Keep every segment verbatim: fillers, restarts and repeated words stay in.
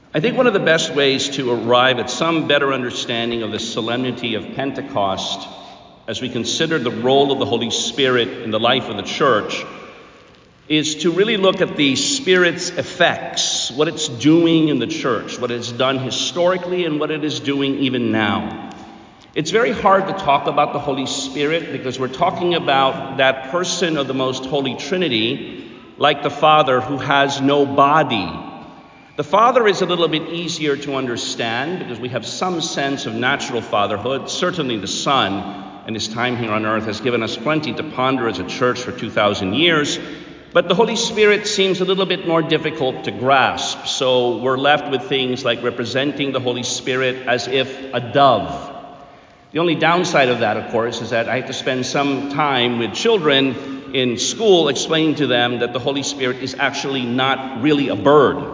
I think one of the best ways to arrive at some better understanding of the solemnity of Pentecost as we consider the role of the Holy Spirit in the life of the church is to really look at the Spirit's effects, what it's doing in the church, what it's done historically and what it is doing even now. It's very hard to talk about the Holy Spirit because we're talking about that person of the most Holy Trinity, like the Father, who has no body. The Father is a little bit easier to understand because we have some sense of natural fatherhood. Certainly the Son and his time here on earth has given us plenty to ponder as a church for two thousand years. But the Holy Spirit seems a little bit more difficult to grasp. So we're left with things like representing the Holy Spirit as if a dove. The only downside of that, of course, is that I have to spend some time with children in school explaining to them that the Holy Spirit is actually not really a bird.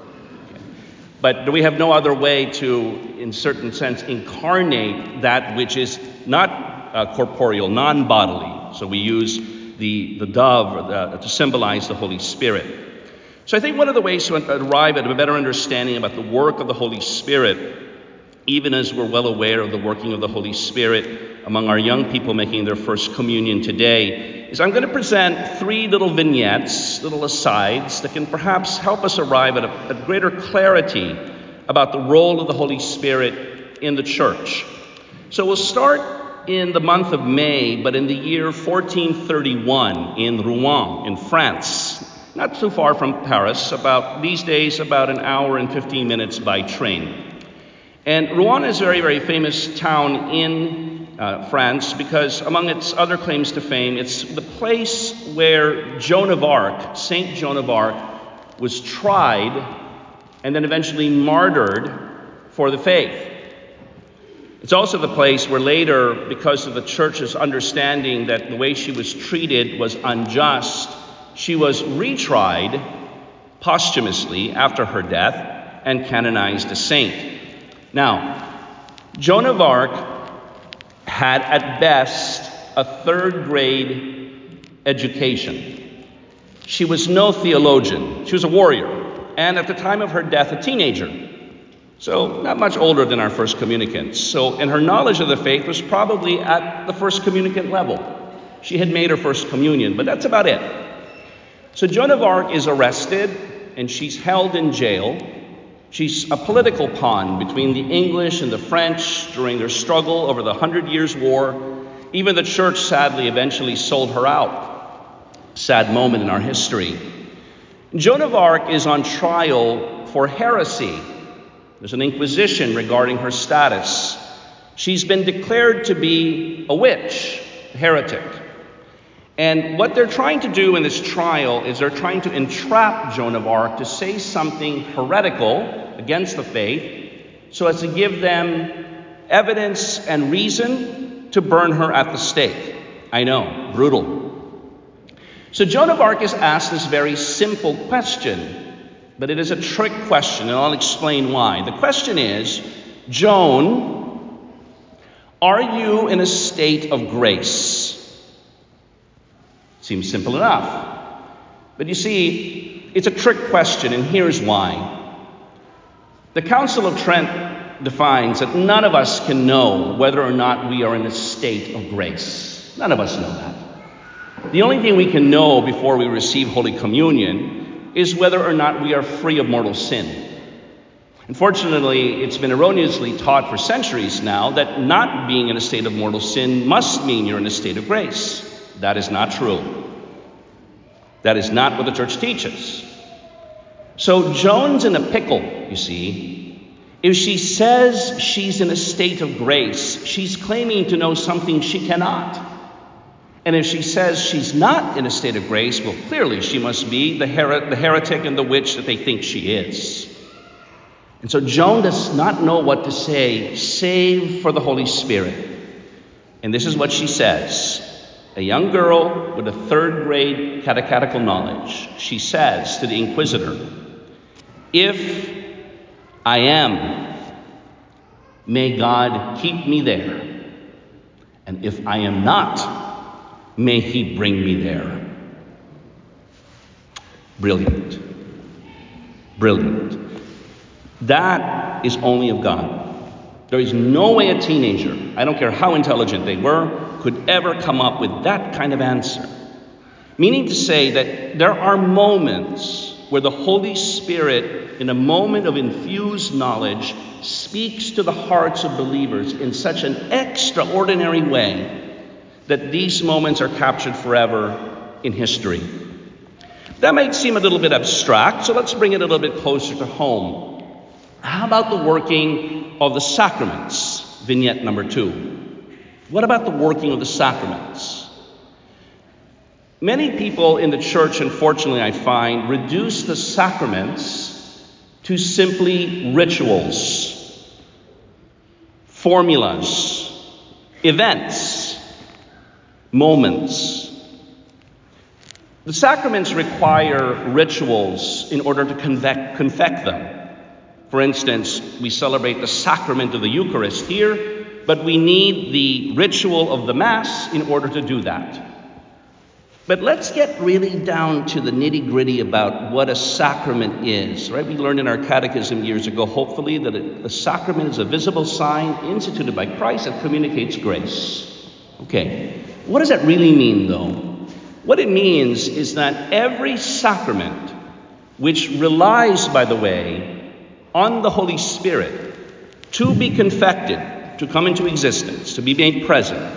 But we have no other way to, in certain sense, incarnate that which is not uh, corporeal, non-bodily. So we use the, the dove uh, to symbolize the Holy Spirit. So I think one of the ways to arrive at a better understanding about the work of the Holy Spirit, even as we're well aware of the working of the Holy Spirit among our young people making their first communion today, is I'm going to present three little vignettes, little asides, that can perhaps help us arrive at a, a greater clarity about the role of the Holy Spirit in the church. So we'll start in the month of May, but in the year fourteen thirty-one in Rouen, in France, not too far from Paris, about these days about an hour and fifteen minutes by train. And Rouen is a very, very famous town in uh, France because among its other claims to fame, it's the place where Joan of Arc, Saint Joan of Arc, was tried and then eventually martyred for the faith. It's also the place where later, because of the church's understanding that the way she was treated was unjust, she was retried posthumously after her death and canonized a saint. Now, Joan of Arc had at best a third grade education. She was no theologian. She was a warrior, and at the time of her death, a teenager. So not much older than our first communicants. So, and her knowledge of the faith was probably at the first communicant level. She had made her first communion, but that's about it. So Joan of Arc is arrested, and she's held in jail. She's a political pawn between the English and the French during their struggle over the Hundred Years' War. Even the church, sadly, eventually sold her out. Sad moment in our history. Joan of Arc is on trial for heresy. There's an inquisition regarding her status. She's been declared to be a witch, a heretic. And what they're trying to do in this trial is they're trying to entrap Joan of Arc to say something heretical against the faith so as to give them evidence and reason to burn her at the stake. I know, brutal. So Joan of Arc is asked this very simple question, but it is a trick question, and I'll explain why. The question is, Joan, are you in a state of grace? Seems simple enough. But you see, it's a trick question, and here's why. The Council of Trent defines that none of us can know whether or not we are in a state of grace. None of us know that. The only thing we can know before we receive Holy Communion is whether or not we are free of mortal sin. Unfortunately, it's been erroneously taught for centuries now that not being in a state of mortal sin must mean you're in a state of grace. That is not true. That is not what the church teaches. So Joan's in a pickle, you see. If she says she's in a state of grace, she's claiming to know something she cannot. And if she says she's not in a state of grace, well, clearly she must be the, her- the heretic and the witch that they think she is. And so Joan does not know what to say, save for the Holy Spirit. And this is what she says. A young girl with a third grade catechetical knowledge, she says to the inquisitor, if I am, may God keep me there. And if I am not, may he bring me there. Brilliant. Brilliant. That is only of God. There is no way a teenager, I don't care how intelligent they were, could ever come up with that kind of answer. Meaning to say that there are moments where the Holy Spirit, in a moment of infused knowledge, speaks to the hearts of believers in such an extraordinary way that these moments are captured forever in history. That might seem a little bit abstract, so let's bring it a little bit closer to home. How about the working of the sacraments? Vignette number two. What about the working of the sacraments? Many people in the church, unfortunately, I find, reduce the sacraments to simply rituals, formulas, events, moments. The sacraments require rituals in order to convect, confect them. For instance, we celebrate the sacrament of the Eucharist here, but we need the ritual of the Mass in order to do that. But let's get really down to the nitty-gritty about what a sacrament is, right? We learned in our catechism years ago, hopefully, that a sacrament is a visible sign instituted by Christ that communicates grace. Okay, what does that really mean, though? What it means is that every sacrament, which relies, by the way, on the Holy Spirit to be confected, to come into existence, to be made present,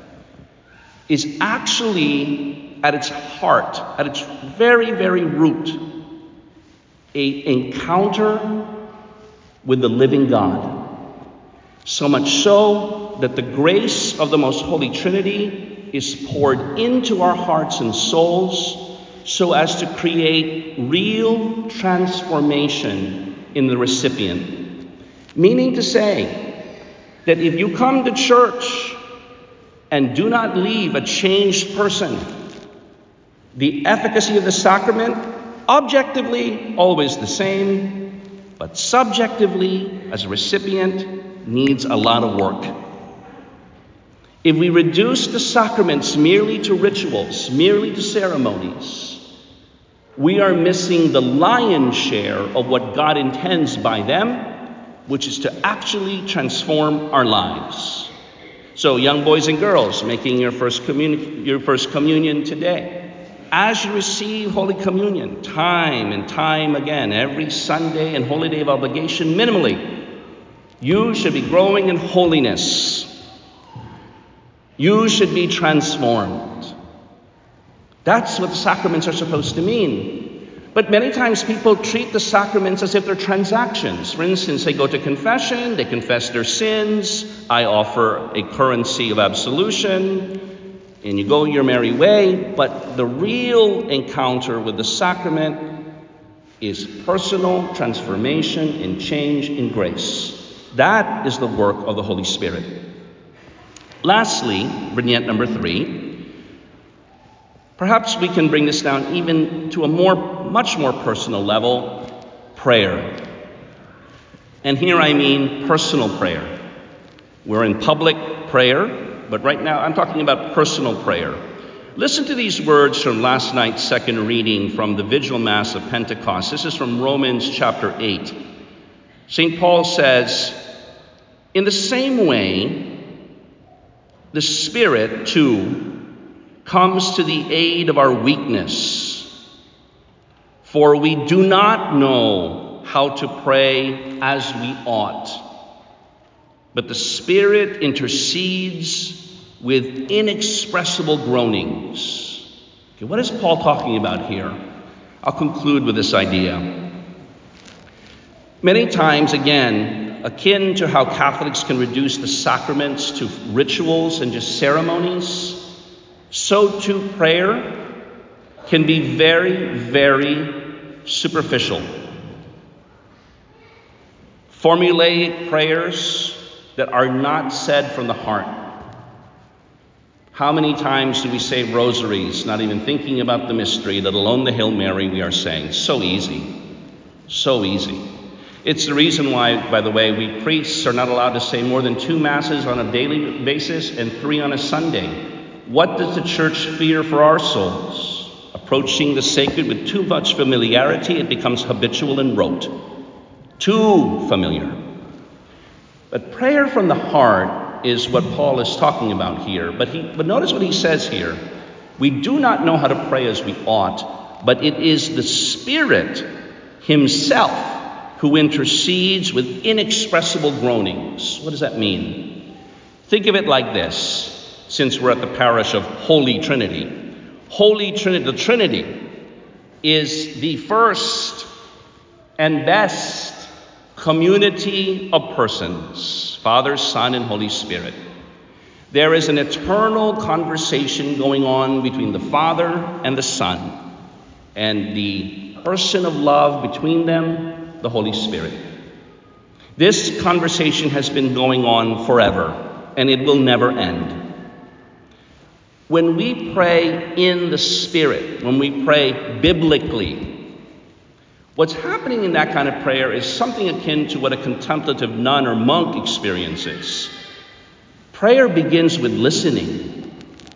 is actually at its heart, at its very, very root, an encounter with the living God. So much so that the grace of the Most Holy Trinity is poured into our hearts and souls so as to create real transformation in the recipient. Meaning to say that if you come to church and do not leave a changed person, the efficacy of the sacrament, objectively always the same, but subjectively, as a recipient, needs a lot of work. If we reduce the sacraments merely to rituals, merely to ceremonies, we are missing the lion's share of what God intends by them, which is to actually transform our lives. So, young boys and girls making your first communion, your first communion today, as you receive Holy Communion time and time again, every Sunday and holy day of obligation minimally, you should be growing in holiness. You should be transformed. That's what the sacraments are supposed to mean. But many times people treat the sacraments as if they're transactions. For instance, they go to confession, they confess their sins, I offer a currency of absolution, and you go your merry way. But the real encounter with the sacrament is personal transformation and change in grace. That is the work of the Holy Spirit. Lastly, vignette number three. Perhaps we can bring this down even to a more, much more personal level, prayer. And here I mean personal prayer. We're in public prayer, but right now I'm talking about personal prayer. Listen to these words from last night's second reading from the Vigil Mass of Pentecost. This is from Romans chapter eight. Saint Paul says, "In the same way, the Spirit, too, comes to the aid of our weakness. For we do not know how to pray as we ought. But the Spirit intercedes with inexpressible groanings." Okay, what is Paul talking about here? I'll conclude with this idea. Many times, again, akin to how Catholics can reduce the sacraments to rituals and just ceremonies, so too prayer can be very, very superficial. Formulaic prayers that are not said from the heart. How many times do we say rosaries, not even thinking about the mystery, let alone the Hail Mary we are saying? So easy. So easy. It's the reason why, by the way, we priests are not allowed to say more than two masses on a daily basis and three on a Sunday. What does the church fear for our souls? Approaching the sacred with too much familiarity, it becomes habitual and rote. too familiar. But prayer from the heart is what Paul is talking about here. But he, but notice what he says here. We do not know how to pray as we ought, but it is the Spirit himself who intercedes with inexpressible groanings. What does that mean? Think of it like this, since we're at the parish of Holy Trinity. Holy Trinity, the Trinity is the first and best community of persons, Father, Son, and Holy Spirit. There is an eternal conversation going on between the Father and the Son, and the person of love between them, the Holy Spirit. This conversation has been going on forever, and it will never end. When we pray in the Spirit, when we pray biblically, what's happening in that kind of prayer is something akin to what a contemplative nun or monk experiences. Prayer begins with listening.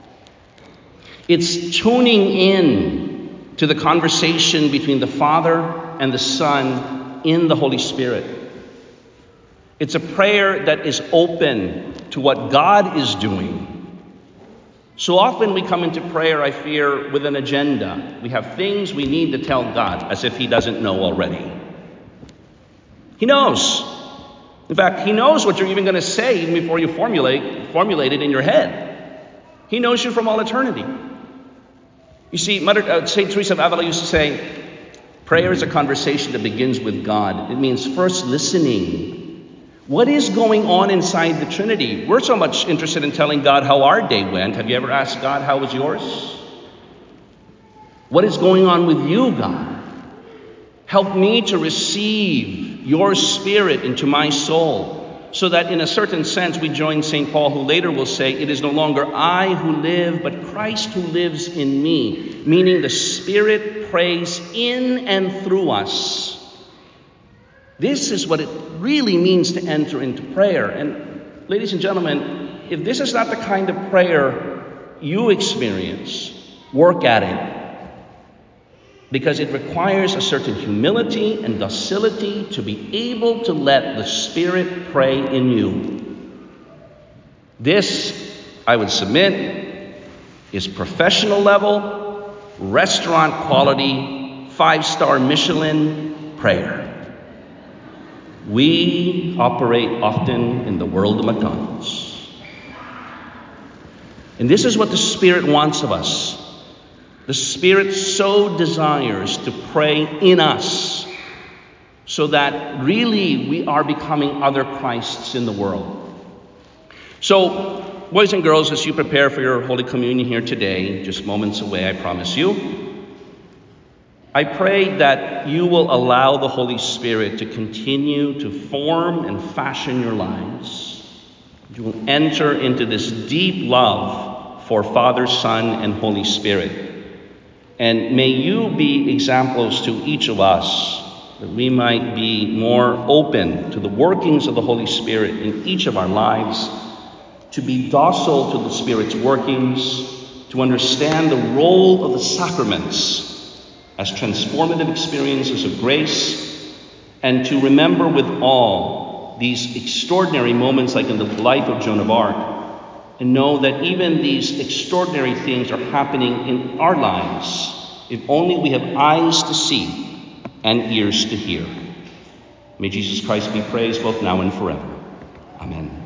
It's tuning in to the conversation between the Father and the Son in the Holy Spirit. It's a prayer that is open to what God is doing. So often we come into prayer, I fear, with an agenda. We have things we need to tell God, as if he doesn't know already. He knows. In fact, he knows what you're even going to say even before you formulate, formulate it in your head. He knows you from all eternity. You see, Mother, uh, Saint Teresa of Avila used to say, prayer is a conversation that begins with God. It means first listening. What is going on inside the Trinity? We're so much interested in telling God how our day went. Have you ever asked God, how was yours? What is going on with you, God? Help me to receive your Spirit into my soul, so that in a certain sense we join Saint Paul, who later will say, it is no longer I who live, but Christ who lives in me, meaning the Spirit prays in and through us. This is what it really means to enter into prayer. And ladies and gentlemen, if this is not the kind of prayer you experience, work at it. Because it requires a certain humility and docility to be able to let the Spirit pray in you. This, I would submit, is professional level, restaurant quality, five-star Michelin prayer. We operate often in the world of McDonald's. And this is what the Spirit wants of us. The Spirit so desires to pray in us, so that really we are becoming other Christs in the world. So, boys and girls, as you prepare for your Holy Communion here today, just moments away, I promise you, I pray that you will allow the Holy Spirit to continue to form and fashion your lives. You will enter into this deep love for Father, Son, and Holy Spirit. And may you be examples to each of us, that we might be more open to the workings of the Holy Spirit in each of our lives, to be docile to the Spirit's workings, to understand the role of the sacraments as transformative experiences of grace, and to remember with awe these extraordinary moments like in the life of Joan of Arc, and know that even these extraordinary things are happening in our lives, if only we have eyes to see and ears to hear. May Jesus Christ be praised both now and forever. Amen.